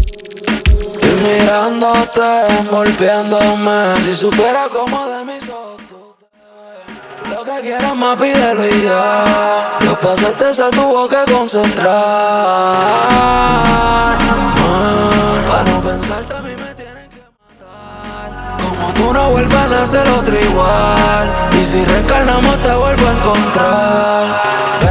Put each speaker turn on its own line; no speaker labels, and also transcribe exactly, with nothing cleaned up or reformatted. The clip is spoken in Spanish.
Y mirándote, envolviéndome. Si supiera cómo de mis ojos tú te ves. Lo que quieras más pídelo y ya. Yo pa' hacerte se tuvo que concentrar. Man, para no pensarte a mí me tienen que matar. Como tú no vuelvas a nacer otro igual. Y si reencarnamos te vuelvo a encontrar.